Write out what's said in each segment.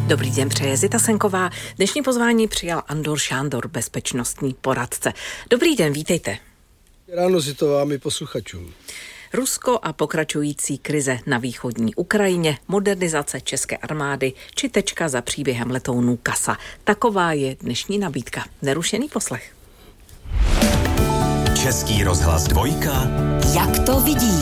Dobrý den, přeje Zita Senková. Dnešní pozvání přijal Andor Šándor, bezpečnostní poradce. Dobrý den, vítejte. Ráno Zitová, my posluchačům. Rusko a pokračující krize na východní Ukrajině, modernizace české armády či tečka za příběhem letounů Kasa. Taková je dnešní nabídka. Nerušený poslech. Český rozhlas Dvojka. Jak to vidí?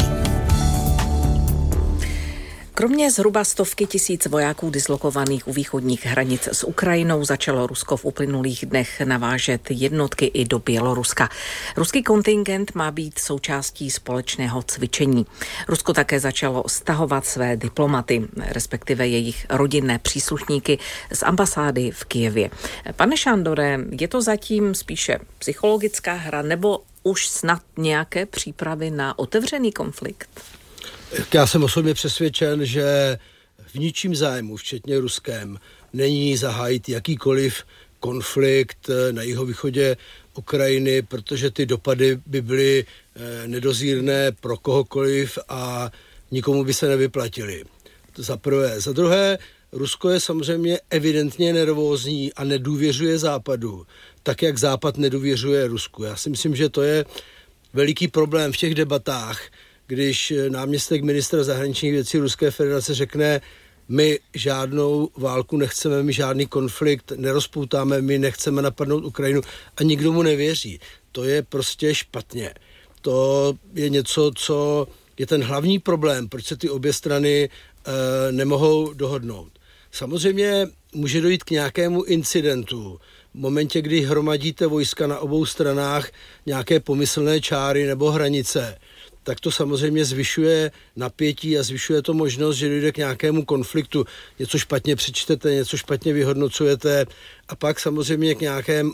Kromě zhruba 100 000 vojáků dislokovaných u východních hranic s Ukrajinou začalo Rusko v uplynulých dnech navážet jednotky i do Běloruska. Ruský kontingent má být součástí společného cvičení. Rusko také začalo stahovat své diplomaty, respektive jejich rodinné příslušníky z ambasády v Kyjevě. Pane Šándore, je to zatím spíše psychologická hra nebo už snad nějaké přípravy na otevřený konflikt? Já jsem osobně přesvědčen, že v ničím zájmu, včetně ruském, není zahájit jakýkoliv konflikt na jihovýchodě Ukrajiny, protože ty dopady by byly nedozírné pro kohokoliv a nikomu by se nevyplatily. To za prvé. Za druhé, Rusko je samozřejmě evidentně nervózní a nedůvěřuje Západu, tak jak Západ nedůvěřuje Rusku. Já si myslím, že to je veliký problém v těch debatách, když náměstek ministra zahraničních věcí Ruské federace řekne, my žádnou válku nechceme, my žádný konflikt nerozpoutáme, my nechceme napadnout Ukrajinu a nikdo mu nevěří. To je prostě špatně. To je něco, co je ten hlavní problém, proč se ty obě strany nemohou dohodnout. Samozřejmě může dojít k nějakému incidentu. V momentě, kdy hromadíte vojska na obou stranách nějaké pomyslné čáry nebo hranice, tak to samozřejmě zvyšuje napětí a zvyšuje to možnost, že dojde k nějakému konfliktu. Něco špatně přečtete, něco špatně vyhodnocujete a pak samozřejmě k nějaké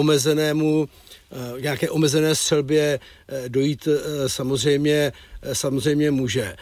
omezené střelbě dojít samozřejmě může.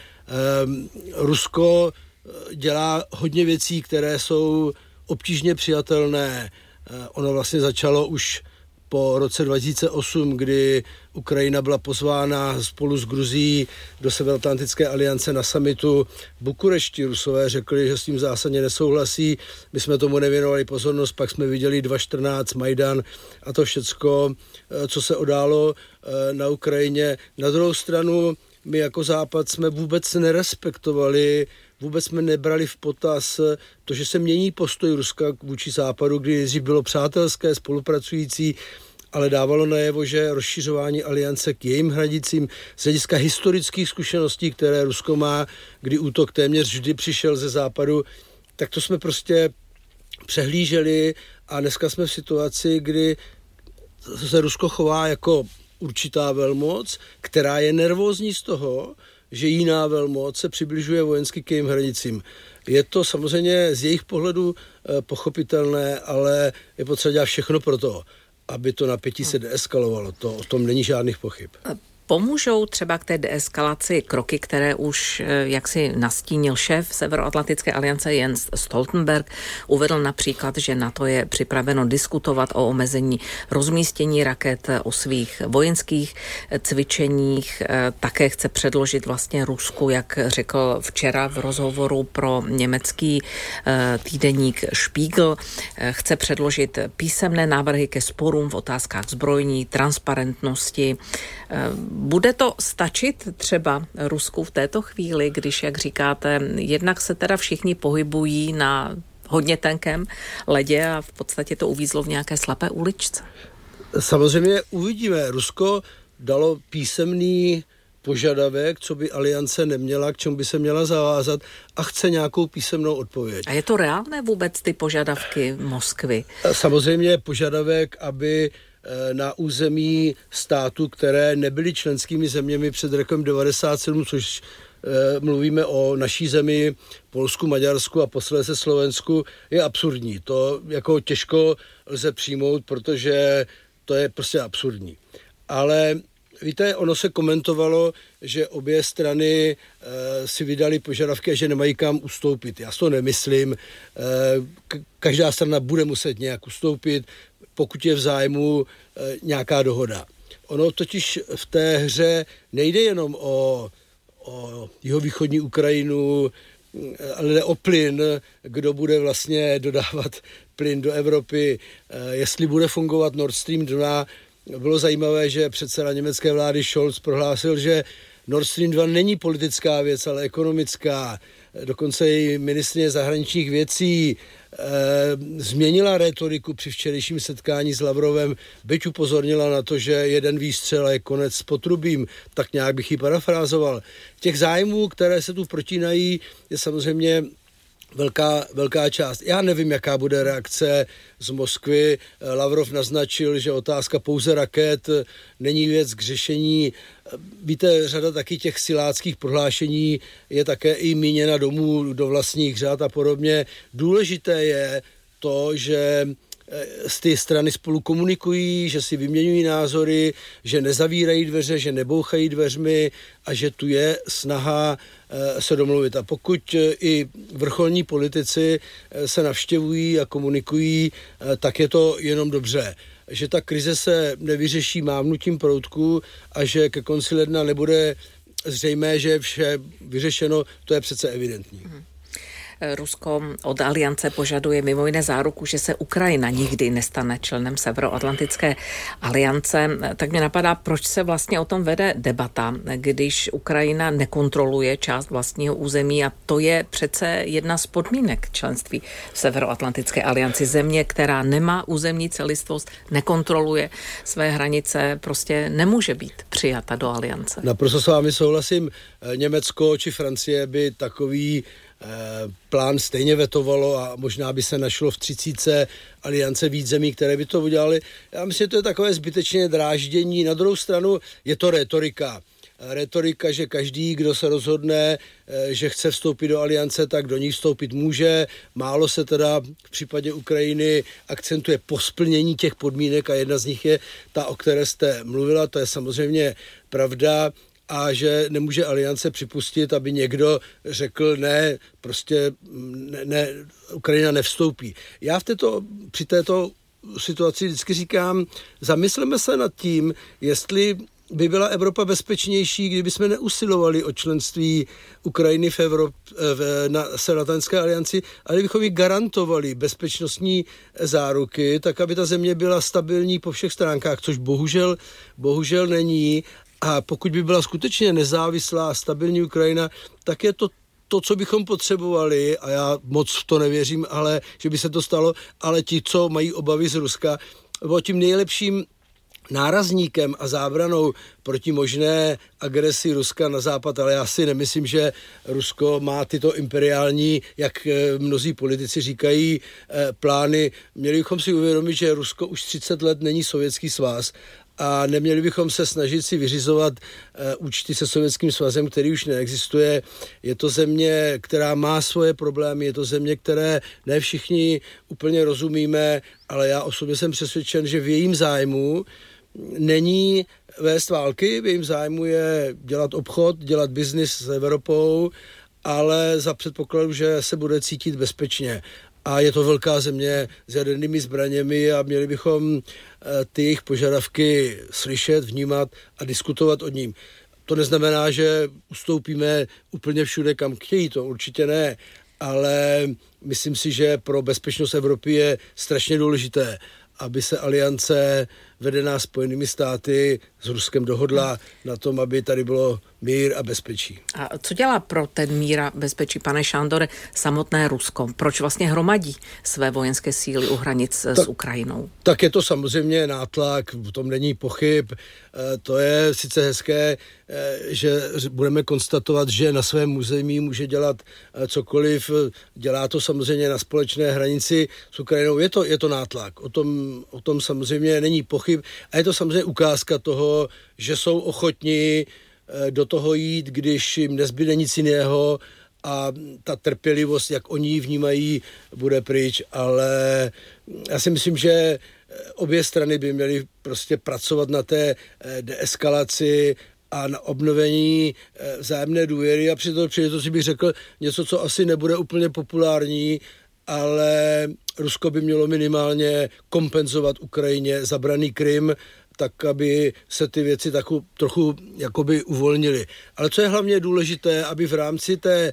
Rusko dělá hodně věcí, které jsou obtížně přijatelné. Ono vlastně začalo už po roce 2008, kdy Ukrajina byla pozvána spolu s Gruzií do Severoatlantické aliance na summitu v Bukurešti. Rusové řekli, že s tím zásadně nesouhlasí. My jsme tomu nevěnovali pozornost, pak jsme viděli 2014 Majdan a to všecko, co se událo na Ukrajině. Na druhou stranu, my jako Západ jsme vůbec nerespektovali, vůbec jsme nebrali v potaz to, že se mění postoj Ruska vůči Západu, kdy dřív bylo přátelské, spolupracující, ale dávalo najevo, že rozšiřování aliance k jejím hranicím z hlediska historických zkušeností, které Rusko má, kdy útok téměř vždy přišel ze Západu, tak to jsme prostě přehlíželi a dneska jsme v situaci, kdy se Rusko chová jako určitá velmoc, která je nervózní z toho, že jiná velmoc se přibližuje vojensky k jejím hranicím. Je to samozřejmě z jejich pohledu pochopitelné, ale je potřeba dělat všechno pro to, aby to napětí se deeskalovalo. O tom není žádných pochyb. Pomůžou třeba k té deeskalaci kroky, které už jaksi nastínil šéf Severoatlantické aliance Jens Stoltenberg. Uvedl například, že NATO je připraveno diskutovat o omezení rozmístění raket, o svých vojenských cvičeních. Také chce předložit vlastně Rusku, jak řekl včera v rozhovoru pro německý týdeník Spiegel, chce předložit písemné návrhy ke sporům v otázkách zbrojní, transparentnosti. Bude to stačit třeba Rusku v této chvíli, když, jak říkáte, jednak se teda všichni pohybují na hodně tenkém ledě a v podstatě to uvízlo v nějaké slepé uličce? Samozřejmě uvidíme. Rusko dalo písemný požadavek, co by aliance neměla, k čemu by se měla zavázat a chce nějakou písemnou odpověď. A je to reálné vůbec ty požadavky Moskvy? Samozřejmě požadavek, aby na území států, které nebyly členskými zeměmi před rokem 1997, což mluvíme o naší zemi, Polsku, Maďarsku a posledně Slovensku, je absurdní. To jako těžko lze přijmout, protože to je prostě absurdní. Ale víte, ono se komentovalo, že obě strany si vydali požadavky a že nemají kam ustoupit. Já si to nemyslím. Každá strana bude muset nějak ustoupit, pokud je v zájmu nějaká dohoda. Ono totiž v té hře nejde jenom o jihovýchodní Ukrajinu, jde o plyn, kdo bude vlastně dodávat plyn do Evropy, jestli bude fungovat Nord Stream 2. Bylo zajímavé, že předseda německé vlády Scholz prohlásil, že Nord Stream 2 není politická věc, ale ekonomická. Dokonce i ministryně zahraničních věcí změnila rétoriku při včerejším setkání s Lavrovem, byť upozornila na to, že jeden výstřel a je konec s potrubím, tak nějak bych ji parafrázoval. Těch zájmů, které se tu protínají, je samozřejmě velká část. Já nevím, jaká bude reakce z Moskvy. Lavrov naznačil, že otázka pouze raket není věc k řešení. Víte, řada taky těch siláckých prohlášení je také i míněna domů do vlastních řad a podobně. Důležité je to, že z ty strany spolu komunikují, že si vyměňují názory, že nezavírají dveře, že nebouchají dveřmi a že tu je snaha se domluvit. A pokud i vrcholní politici se navštěvují a komunikují, tak je to jenom dobře. Že ta krize se nevyřeší mávnutím proutku a že ke konci ledna nebude zřejmé, že je vše vyřešeno, to je přece evidentní. Rusko od aliance požaduje mimo jiné záruku, že se Ukrajina nikdy nestane členem Severoatlantické aliance. Tak mě napadá, proč se vlastně o tom vede debata, když Ukrajina nekontroluje část vlastního území a to je přece jedna z podmínek členství v Severoatlantické alianci. Země, která nemá územní celistvost, nekontroluje své hranice, prostě nemůže být přijata do aliance. Naprosto s vámi souhlasím. Německo či Francie by takový plán stejně vetovalo a možná by se našlo v 30 aliance víc zemí, které by to udělali. Já myslím, že to je takové zbytečné dráždění. Na druhou stranu je to retorika. Retorika, že každý, kdo se rozhodne, že chce vstoupit do aliance, tak do ní vstoupit může. Málo se teda v případě Ukrajiny akcentuje po splnění těch podmínek a jedna z nich je ta, o které jste mluvila, to je samozřejmě pravda. A že nemůže aliance připustit, aby někdo řekl ne, prostě ne, Ukrajina nevstoupí. Já při této situaci vždycky říkám, zamysleme se nad tím, jestli by byla Evropa bezpečnější, kdyby jsme neusilovali o členství Ukrajiny na Severoatlantické alianci, ale kdybychom jí garantovali bezpečnostní záruky, tak aby ta země byla stabilní po všech stránkách, což bohužel není. A pokud by byla skutečně nezávislá a stabilní Ukrajina, tak je to, co bychom potřebovali, a já moc v to nevěřím, ale že by se to stalo, ale ti, co mají obavy z Ruska, bylo tím nejlepším nárazníkem a zábranou proti možné agresi Ruska na západ, ale já si nemyslím, že Rusko má tyto imperiální, jak mnozí politici říkají, plány. Měli bychom si uvědomit, že Rusko už 30 let není Sovětský svaz a neměli bychom se snažit si vyřizovat účty se Sovětským svazem, který už neexistuje. Je to země, která má svoje problémy, je to země, které ne všichni úplně rozumíme, ale já osobně jsem přesvědčen, že v jejím zájmu není vést války, v jejím zájmu je dělat obchod, dělat biznis s Evropou, ale za předpokladu, že se bude cítit bezpečně. A je to velká země s jadernými zbraněmi a měli bychom ty jejich požadavky slyšet, vnímat a diskutovat o ním. To neznamená, že ustoupíme úplně všude, kam chtějí, to určitě ne, ale myslím si, že pro bezpečnost Evropy je strašně důležité, aby se aliance vedená Spojenými státy s Ruskem dohodla na tom, aby tady bylo mír a bezpečí. A co dělá pro ten mír a bezpečí, pane Šándore, samotné Rusko? Proč vlastně hromadí své vojenské síly u hranic s Ukrajinou? Tak je to samozřejmě nátlak, v tom není pochyb. To je sice hezké, že budeme konstatovat, že na svém území může dělat cokoliv. Dělá to samozřejmě na společné hranici s Ukrajinou. Je to nátlak. O tom samozřejmě není pochyb. A je to samozřejmě ukázka toho, že jsou ochotní do toho jít, když jim nezbyde nic jiného a ta trpělivost, jak oni ji vnímají, bude pryč. Ale já si myslím, že obě strany by měly prostě pracovat na té deeskalaci a na obnovení vzájemné důvěry a při té příležitosti bych řekl něco, co asi nebude úplně populární, ale Rusko by mělo minimálně kompenzovat Ukrajině zabraný Krym, tak aby se ty věci trochu jakoby uvolnily. Ale co je hlavně důležité, aby v rámci té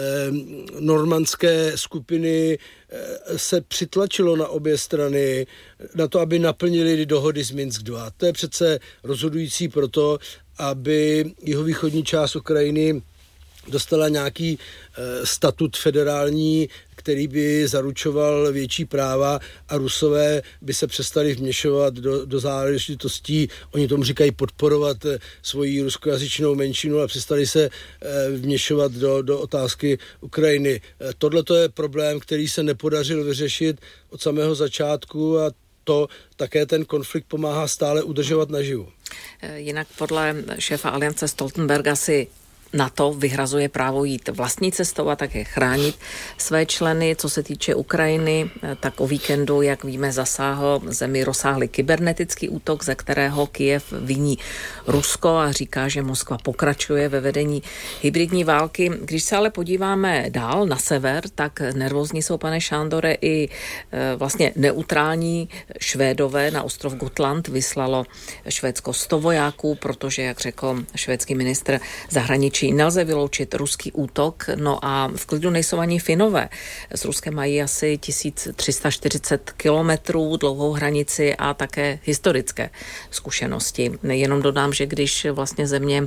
normandské skupiny se přitlačilo na obě strany na to, aby naplnili dohody z Minsk 2. To je přece rozhodující proto, aby jihovýchodní část Ukrajiny dostala nějaký statut federální, který by zaručoval větší práva a Rusové by se přestali vměšovat do záležitostí, oni tomu říkají podporovat svoji ruskojazyčnou menšinu a přestali se vměšovat do otázky Ukrajiny. Tohle to je problém, který se nepodařil vyřešit od samého začátku a to také ten konflikt pomáhá stále udržovat naživu. Jinak podle šéfa aliance Stoltenberga si NATO vyhrazuje právo jít vlastní cestou a také chránit své členy. Co se týče Ukrajiny, tak o víkendu, jak víme, zasáhl zemi rozsáhlý kybernetický útok, ze kterého Kyjev viní Rusko a říká, že Moskva pokračuje ve vedení hybridní války. Když se ale podíváme dál na sever, tak nervózní jsou, pane Šándore, i vlastně neutrální Švédové. Na ostrov Gotland vyslalo Švédsko 100 vojáků, protože, jak řekl švédský ministr zahraničí, nelze vyloučit ruský útok, no a v klidu nejsou ani Finové. S Ruskem mají asi 1340 kilometrů dlouhou hranici a také historické zkušenosti. Jenom dodám, že když vlastně země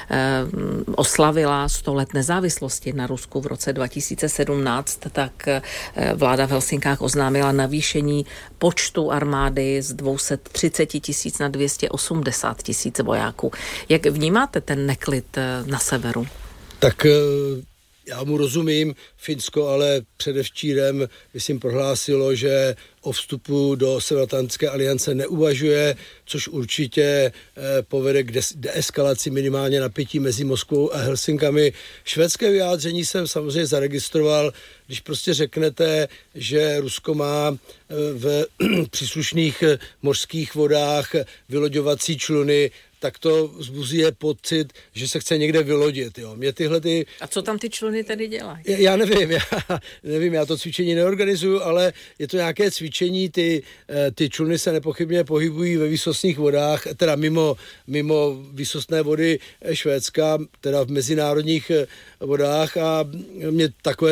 oslavila 100 let nezávislosti na Rusku v roce 2017, tak vláda v Helsinkách oznámila navýšení počtu armády z 230 000 na 280 000 vojáků. Jak vnímáte ten neklid na severu? Tak já mu rozumím. Finsko ale předevčírem, myslím, prohlásilo, že o vstupu do Severoatlantické aliance neuvažuje, což určitě povede k deeskalaci minimálně napětí mezi Moskvou a Helsinkami. Švédské vyjádření jsem samozřejmě zaregistroval, když prostě řeknete, že Rusko má v příslušných mořských vodách vyloďovací čluny, tak to vzbuzuje pocit, že se chce někde vylodit. Jo. Mě A co tam ty čluny tedy dělají? Já nevím, já to cvičení neorganizuju, ale je to nějaké cvičení, ty čluny se nepochybně pohybují ve výsostných vodách, teda mimo výsostné vody Švédska, teda v mezinárodních vodách a mě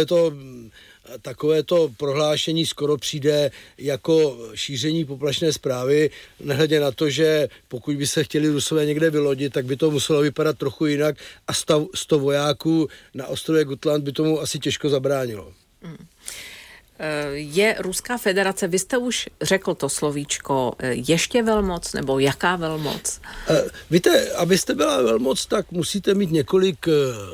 takovéto prohlášení skoro přijde jako šíření poplašné zprávy, nehledě na to, že pokud by se chtěli Rusové někde vylodit, tak by to muselo vypadat trochu jinak a 100 vojáků na ostrově Gotland by tomu asi těžko zabránilo. Je Ruská federace, vy jste už řekl to slovíčko, ještě velmoc, nebo jaká velmoc? Víte, abyste byla velmoc, tak musíte mít několik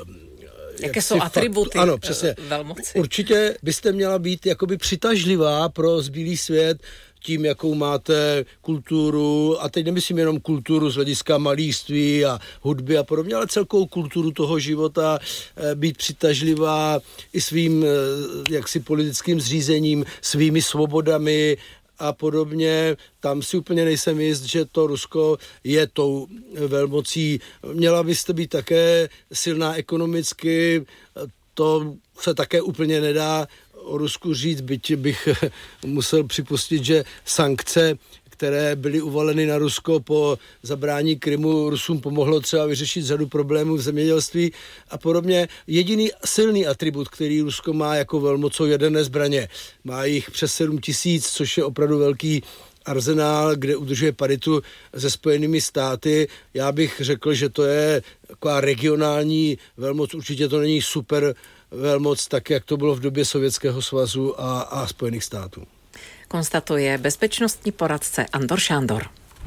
jaké jsou atributy ano, přesně. velmoci? Určitě byste měla být jakoby přitažlivá pro zbylý svět tím, jakou máte kulturu, a teď nemyslím jenom kulturu z hlediska malířství a hudby a podobně, ale celkovou kulturu toho života, být přitažlivá i svým jaksi politickým zřízením, svými svobodami a podobně. Tam si úplně nejsem jist, že to Rusko je tou velmocí. Měla byste být také silná ekonomicky, to se také úplně nedá o Rusku říct, byť bych musel připustit, že sankce, které byly uvaleny na Rusko po zabrání Krymu, Rusům pomohlo třeba vyřešit řadu problémů v zemědělství a podobně. Jediný silný atribut, který Rusko má jako velmoc, jsou jaderné zbraně. Má jich přes 7 000, což je opravdu velký arzenál, kde udržuje paritu se Spojenými státy. Já bych řekl, že to je taková regionální velmoc, určitě to není super velmoc, tak jak to bylo v době Sovětského svazu a Spojených států. Konstatuje bezpečnostní poradce Andor Šándor.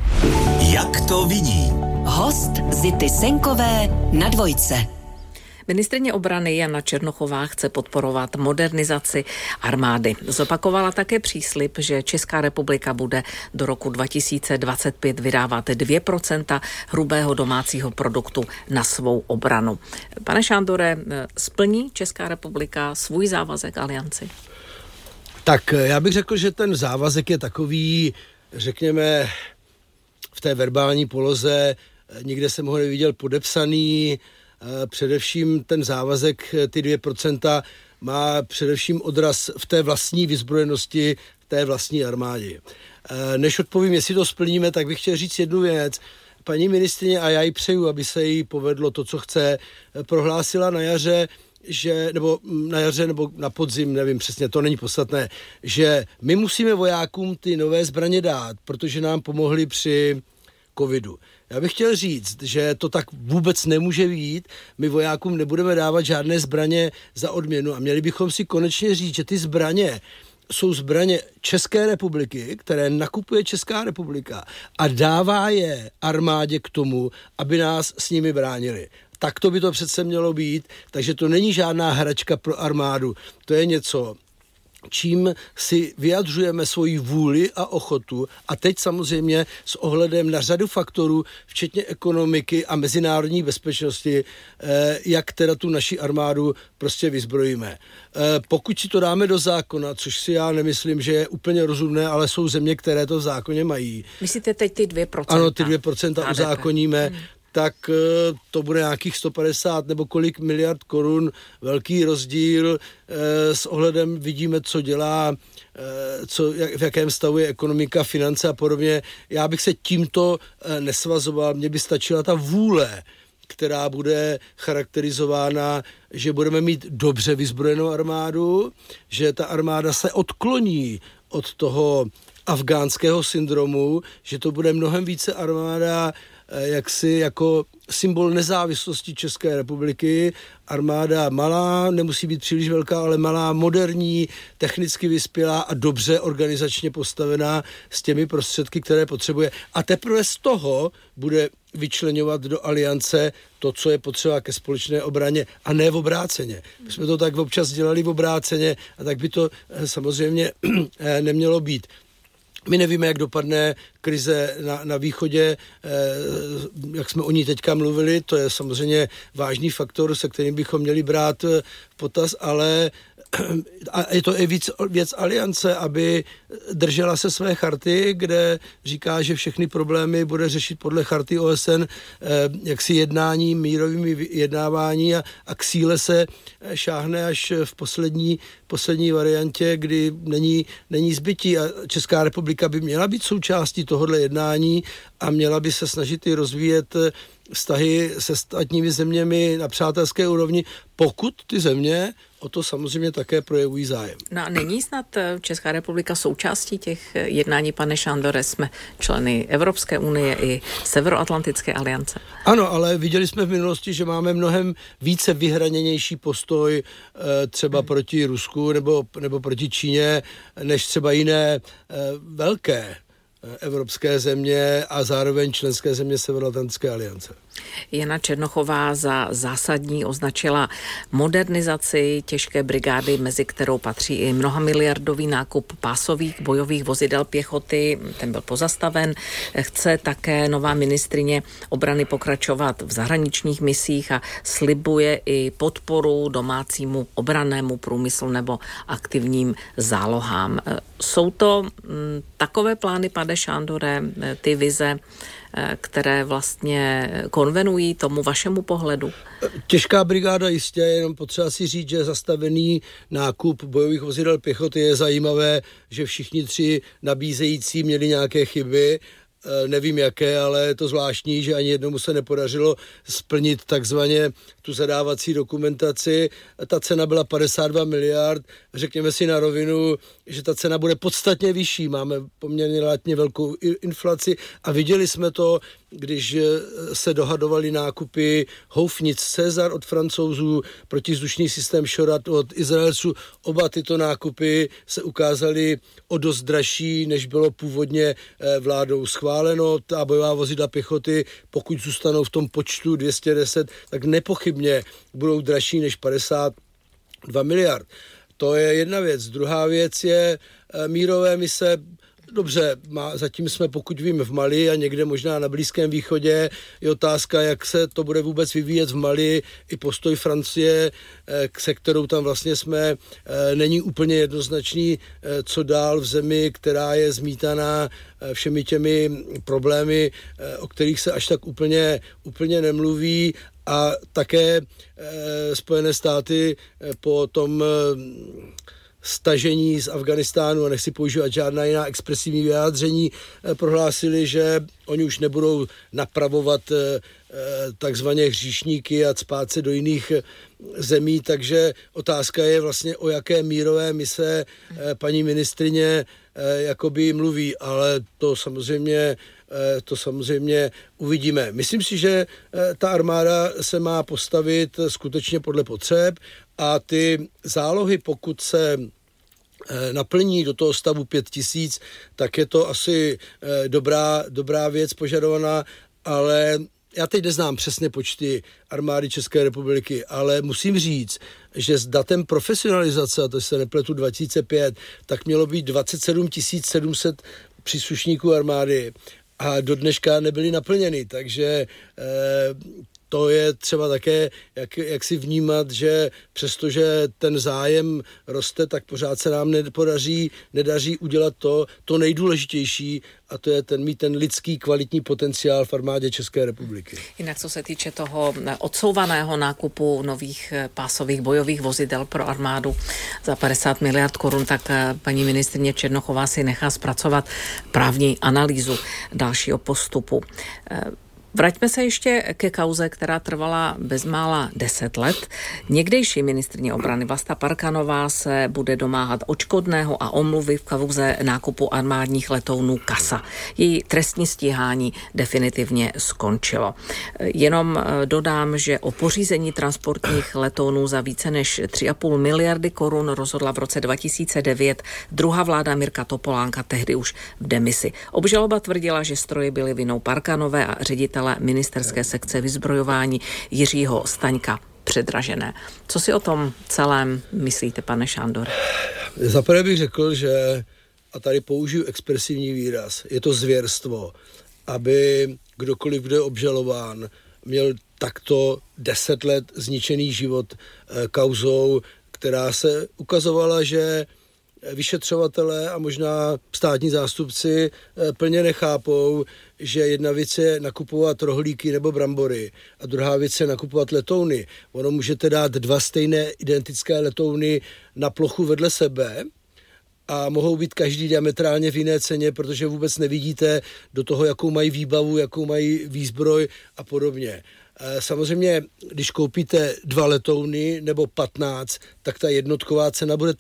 Jak to vidí? Host Zity Senkové na Dvojce. Ministryně obrany Jana Černochová chce podporovat modernizaci armády. Zopakovala také příslib, že Česká republika bude do roku 2025 vydávat 2% hrubého domácího produktu na svou obranu. Pane Šándore, splní Česká republika svůj závazek alianci? Tak já bych řekl, že ten závazek je takový, řekněme, v té verbální poloze, nikde jsem ho neviděl podepsaný. Především ten závazek, ty 2%, má především odraz v té vlastní vyzbrojenosti, v té vlastní armádě. Než odpovím, jestli to splníme, tak bych chtěl říct jednu věc. Paní ministryně, a já jí přeju, aby se jí povedlo to, co chce, prohlásila na jaře, nebo na podzim, nevím přesně, to není podstatné, že my musíme vojákům ty nové zbraně dát, protože nám pomohli při covidu. Já bych chtěl říct, že to tak vůbec nemůže být. My vojákům nebudeme dávat žádné zbraně za odměnu a měli bychom si konečně říct, že ty zbraně jsou zbraně České republiky, které nakupuje Česká republika a dává je armádě k tomu, aby nás s nimi bránili. Tak to by to přece mělo být, takže to není žádná hračka pro armádu. To je něco, čím si vyjadřujeme svoji vůli a ochotu a teď samozřejmě s ohledem na řadu faktorů, včetně ekonomiky a mezinárodní bezpečnosti, jak teda tu naši armádu prostě vyzbrojíme. Pokud si to dáme do zákona, což si já nemyslím, že je úplně rozumné, ale jsou země, které to v zákoně mají. Myslíte teď ty 2%? Ano, ty 2% uzákoníme. Tak to bude nějakých 150 nebo kolik miliard korun, velký rozdíl. S ohledem vidíme, co dělá, v jakém stavu je ekonomika, finance a podobně. Já bych se tímto nesvazoval, mně by stačila ta vůle, která bude charakterizována, že budeme mít dobře vyzbrojenou armádu, že ta armáda se odkloní od toho afgánského syndromu, že to bude mnohem více armáda jaksi jako symbol nezávislosti České republiky. Armáda malá, nemusí být příliš velká, ale malá, moderní, technicky vyspělá a dobře organizačně postavená s těmi prostředky, které potřebuje. A teprve z toho bude vyčleňovat do aliance to, co je potřeba ke společné obraně a ne v obráceně. My jsme to tak občas dělali v obráceně a tak by to samozřejmě nemělo být. My nevíme, jak dopadne krize na východě, jak jsme o ní teďka mluvili, to je samozřejmě vážný faktor, se kterým bychom měli brát v potaz, ale a je to i věc aliance, aby držela se své charty, kde říká, že všechny problémy bude řešit podle charty OSN jaksi jednání, mírovými vyjednávání a k síle se šáhne až v poslední variantě, kdy není zbytí a Česká republika by měla být součástí tohohle jednání a měla by se snažit i rozvíjet vztahy se ostatními zeměmi na přátelské úrovni, pokud ty země o to samozřejmě také projevují zájem. No a není snad Česká republika součástí těch jednání, pane Šándore? Jsme členy Evropské unie i Severoatlantické aliance. Ano, ale viděli jsme v minulosti, že máme mnohem více vyhraněnější postoj třeba proti Rusku nebo proti Číně, než třeba jiné velké evropské země a zároveň členské země Severoatlantické aliance. Jana Černochová za zásadní označila modernizaci těžké brigády, mezi kterou patří i mnohamiliardový nákup pásových bojových vozidel pěchoty, ten byl pozastaven. Chce také nová ministryně obrany pokračovat v zahraničních misích a slibuje i podporu domácímu obrannému průmyslu nebo aktivním zálohám. Jsou to takové plány, pane Šándore, ty vize, které vlastně konvenují tomu vašemu pohledu? Těžká brigáda jistě, jenom potřeba si říct, že zastavený nákup bojových vozidel pěchoty je zajímavé, že všichni tři nabízející měli nějaké chyby. Nevím jaké, ale je to zvláštní, že ani jednomu se nepodařilo splnit takzvaně tu zadávací dokumentaci. Ta cena byla 52 miliard. Řekněme si na rovinu, že ta cena bude podstatně vyšší. Máme poměrně relativně velkou inflaci a viděli jsme to, když se dohadovaly nákupy houfnic Cezar od Francouzů, protivzdušný systém Šorat od Izraelců. Oba tyto nákupy se ukázaly o dost dražší, než bylo původně vládou schváleno. Ta bojová vozidla pěchoty, pokud zůstanou v tom počtu 210, tak nepochybně budou dražší než 52 miliard. To je jedna věc. Druhá věc je mírové mise. Dobře, zatím jsme, pokud vím, v Mali a někde možná na Blízkém východě. Je otázka, jak se to bude vůbec vyvíjet v Mali. I postoj Francie, se kterou tam vlastně jsme, není úplně jednoznačný, co dál v zemi, která je zmítaná všemi těmi problémy, o kterých se až tak úplně nemluví. A také Spojené státy po tom stažení z Afghánistánu, a nechci používat žádná jiná expresivní vyjádření, prohlásili, že oni už nebudou napravovat takzvaně hříšníky a cpát se do jiných zemí, takže otázka je vlastně, o jaké mírové mise paní ministryně jakoby mluví, ale to samozřejmě uvidíme. Myslím si, že ta armáda se má postavit skutečně podle potřeb a ty zálohy, pokud se naplní do toho stavu 5 000, tak je to asi dobrá věc požadovaná, ale já teď neznám přesně počty armády České republiky, ale musím říct, že s datem profesionalizace, a to se nepletu 2005, tak mělo být 27 700 příslušníků armády a do dneška nebyly naplněny, takže to je třeba také, jak si vnímat, že přestože ten zájem roste, tak pořád se nám nedaří udělat to nejdůležitější, a to je mít ten lidský kvalitní potenciál v armádě České republiky. Jinak co se týče toho odsouvaného nákupu nových pásových bojových vozidel pro armádu za 50 miliard korun, tak paní ministryně Černochová si nechá zpracovat právní analýzu dalšího postupu. Vraťme se ještě ke kauze, která trvala bezmála 10 let. Někdejší ministryně obrany Vlasta Parkanová se bude domáhat odškodného a omluvy v kauze nákupu armádních letounů CASA. Její trestní stíhání definitivně skončilo. Jenom dodám, že o pořízení transportních letounů za více než 3,5 miliardy korun rozhodla v roce 2009 druhá vláda Mirka Topolánka, tehdy už v demisi. Obžaloba tvrdila, že stroje byly vinou Parkanové a ředitele ministerské sekce vyzbrojování Jiřího Staňka předražené. Co si o tom celém myslíte, pane Šándore? Zaprvé bych řekl, že, a tady použiju expresivní výraz, je to zvěrstvo, aby kdokoliv, kdo je obžalován, měl takto 10 let zničený život kauzou, která se ukazovala, že vyšetřovatelé a možná státní zástupci plně nechápou, že jedna věc je nakupovat rohlíky nebo brambory a druhá věc je nakupovat letouny. Ono můžete dát 2 stejné identické letouny na plochu vedle sebe a mohou být každý diametrálně v jiné ceně, protože vůbec nevidíte do toho, jakou mají výbavu, jakou mají výzbroj a podobně. Samozřejmě, když koupíte 2 letouny nebo 15, tak ta jednotková cena bude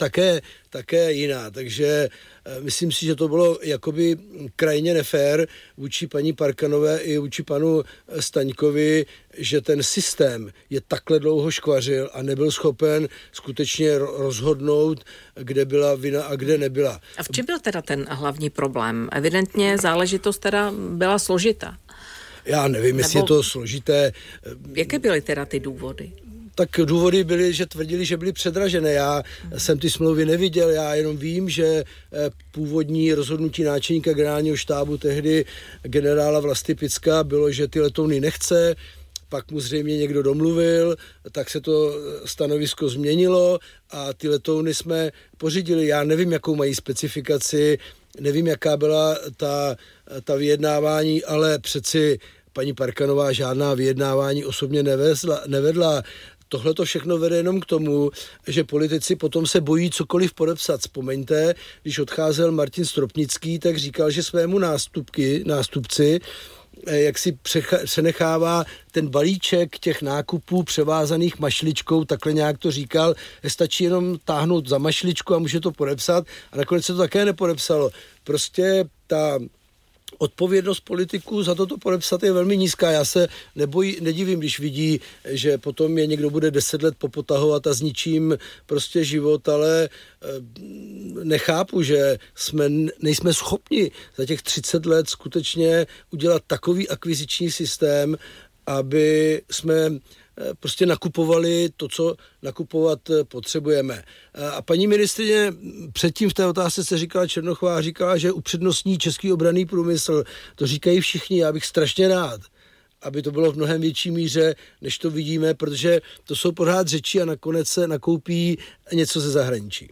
také jiná. Takže myslím si, že to bylo jakoby krajně nefér vůči paní Parkanové i vůči panu Staňkovi, že ten systém je takhle dlouho škvařil a nebyl schopen skutečně rozhodnout, kde byla vina a kde nebyla. A v čem byl teda ten hlavní problém? Evidentně záležitost teda byla složitá. Já nevím, jestli je to složité. Jaké byly teda ty důvody? Tak důvody byly, že tvrdili, že byly předražené. Já jsem ty smlouvy neviděl, já jenom vím, že původní rozhodnutí náčelníka generálního štábu tehdy generála Vlasty Picka bylo, že ty letouny nechce, pak mu zřejmě někdo domluvil, tak se to stanovisko změnilo a ty letouny jsme pořídili. Já nevím, jakou mají specifikaci, nevím, jaká byla ta vyjednávání, ale přeci paní Parkanová žádná vyjednávání osobně nevedla. Tohle to všechno vede jenom k tomu, že politici potom se bojí cokoliv podepsat. Vzpomeňte, když odcházel Martin Stropnický, tak říkal, že svému nástupci jak si přenechává ten balíček těch nákupů převázaných mašličkou, takhle nějak to říkal, stačí jenom táhnout za mašličku a může to podepsat a nakonec se to také nepodepsalo. Prostě ta odpovědnost politiků za toto podepsat je velmi nízká. Já se nedivím, když vidí, že potom je někdo bude 10 let popotahovat a zničím prostě život, ale nechápu, že nejsme schopni za těch 30 let skutečně udělat takový akviziční systém, aby jsme prostě nakupovali to, co nakupovat potřebujeme. A paní ministryně předtím v té otázce se říkala, Černochová říkala, že upřednostní český obranný průmysl. To říkají všichni, já bych strašně rád, aby to bylo v mnohem větší míře, než to vidíme, protože to jsou pořád řeči a nakonec se nakoupí něco ze zahraničí.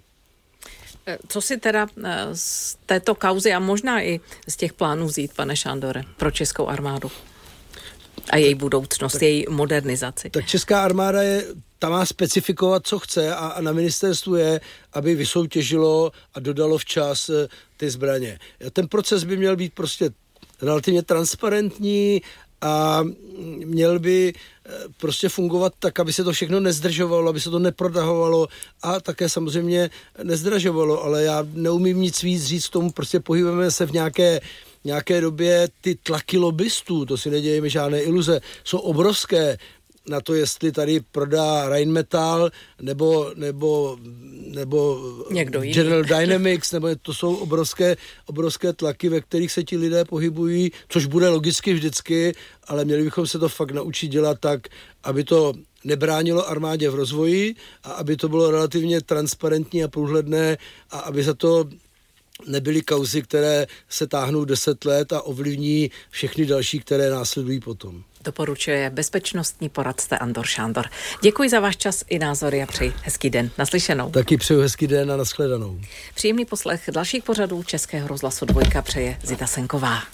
Co si teda z této kauzy a možná i z těch plánů vzít, pane Šándore, pro českou armádu? A její budoucnost, její modernizaci. Tak česká armáda ta má specifikovat, co chce a na ministerstvu je, aby vysoutěžilo a dodalo včas ty zbraně. Ten proces by měl být prostě relativně transparentní a měl by prostě fungovat tak, aby se to všechno nezdržovalo, aby se to neprotahovalo a také samozřejmě nezdražovalo, ale já neumím nic víc říct k tomu, prostě pohybujeme se v nějaké době, ty tlaky lobbystů, to si nedějeme žádné iluze, jsou obrovské na to, jestli tady prodá Rheinmetall nebo General Dynamics, nebo to jsou obrovské tlaky, ve kterých se ti lidé pohybují, což bude logicky vždycky, ale měli bychom se to fakt naučit dělat tak, aby to nebránilo armádě v rozvoji a aby to bylo relativně transparentní a průhledné a aby za to nebyly kauzy, které se táhnou 10 let a ovlivní všechny další, které následují potom. Doporučuje bezpečnostní poradce Andor Šándor. Děkuji za váš čas i názory a přeji hezký den. Naslyšenou. Taky přeju hezký den a nashledanou. Příjemný poslech dalších pořadů Českého rozhlasu 2 přeje Zita Senková.